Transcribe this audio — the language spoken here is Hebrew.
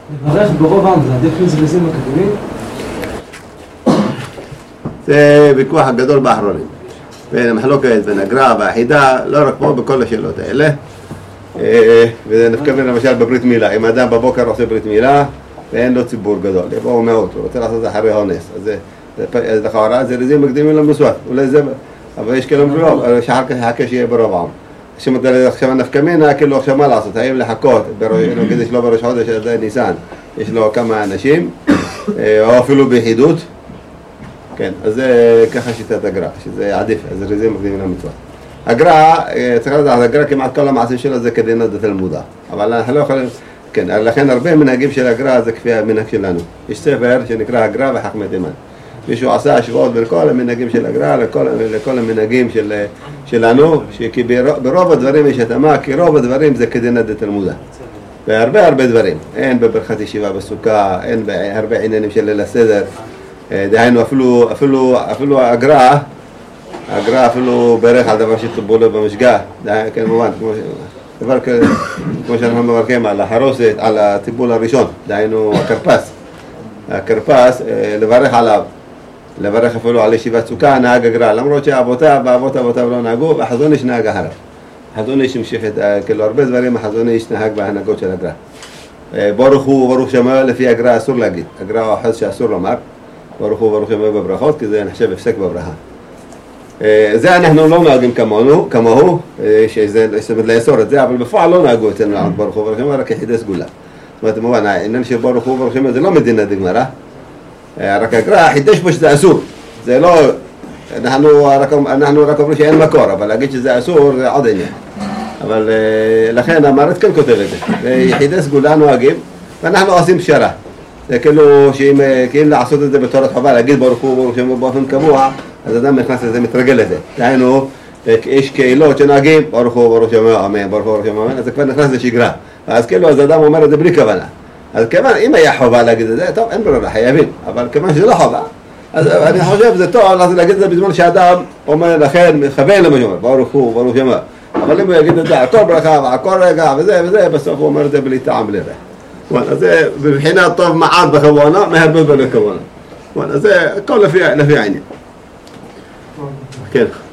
לברך ברוב העם, זה עדיף לזריזים מקדימים? זה ויכוח גדול באחרונים. בין המחלוקת, בין הגר"א והחידה, לא רק פה, בכל השאלות האלה. וזה נפקד למשל בברית מילה. אם אדם בבוקר עושה ברית מילה, ואין לו ציבור גדול, יבואו מאות, הוא רוצה לעשות את זה אחרי אונס. אז לכאורה זה זריזים מקדימים למסורת. אולי זה, אבל יש כאילו ברוב, שאחר כך יחכה שיהיה ברוב העם. עכשיו נפקא מינה, כאילו עכשיו מה לעשות? האם לחכות, נגיד יש לו בראש חודש, זה ניסן, יש לו כמה אנשים, או אפילו ביחידות. כן, אז זה ככה שיטת הגר"א, שזה עדיף, זריזים מקדימים למצוות. הגר"א, צריך לדעת, הגר"א כמעט כל המעשים שלו זה כדין דתלמודה, אבל אנחנו לא יכולים, כן, לכן הרבה מנהגים של הגר"א זה כפי המנהג שלנו. יש ספר שנקרא הגר"א וחכמי תימן. מישהו עשה השוואות בין כל המנהגים של הגר"א לכל המנהגים שלנו, כי ברוב הדברים יש התאמה, כי רוב הדברים זה כדין דתלמודה. והרבה דברים, אין בברכת ישיבה בסוכה, אין בהרבה עניינים של ליל הסדר. דהיינו אפילו הגר"א אפילו ברך על דבר שטבעו לו במשגה, כמובן, כמו שאנחנו מברכים על החרוסת, על הטיפול הראשון, דהיינו הכרפס, לברך עליו, לברך אפילו על ישיבת סוכה, נהג הגר"א, למרות שאבותיו לא נהגו, והחזון איש נהג אחריו. החזון איש המשיך את, כאילו הרבה דברים החזון איש נהג בהנהגות של הגר"א. ברוך הוא וברוך שמו, לפי הגר"א אסור להגיד, הגר"א הוא אחוז שאסור לומר, ברוך הוא וברוך שמו בברכות, כי זה נחשב הפסק בברכה. זה אנחנו לא נוהגים כמוהו, שזה לאסור את זה, אבל בפועל לא נהגו אצלנו לעמוד ברוך הוא וברוך שמו, רק יחידי סגולה. זאת אומרת, מובן, העניין של ברוך הוא וברוך שמו זה לא מדינה דגמרא, רק הגר"א חידש פה שזה אסור, זה לא, אנחנו רק אומרים שאין מקור, אבל להגיד שזה אסור זה עוד עניין. אבל לכן המארץ כן כותב את זה, יחידי סגולה נוהגים, ואנחנו עושים פשרה. זה כאילו שאם לעשות את זה בתורת חובה, להגיד ברוך הוא וברוך שמו באופן קבוע, אז אדם נכנס לזה, מתרגל לזה. דהיינו, יש קהילות שנוהגים, ברוך הוא וברוך שמו אמן, ברוך הוא וברוך שמו אמן, אז זה כבר נכנס לשגרה. אז כאילו, אז אדם אומר את זה בלי כוונה. אז כיוון, אם היה חובה להגיד את זה, טוב, אין ברירה, חייבים. אבל כיוון שזה לא חובה, אז אני חושב שזה טוב להגיד את זה בזמן שאדם אומר לכן, מכוון למה שאומר, ברוך הוא וברוך שמו. אבל אם הוא יגיד את זה, הכל ברכה והכל רגע וזה, בסוף הוא אומר את זה בלי טעם, בלי ריח. אז זה בבחינת טוב מעט בכוונה, מהרבה בכוונה. אז זה הכל לפי העניין. כן.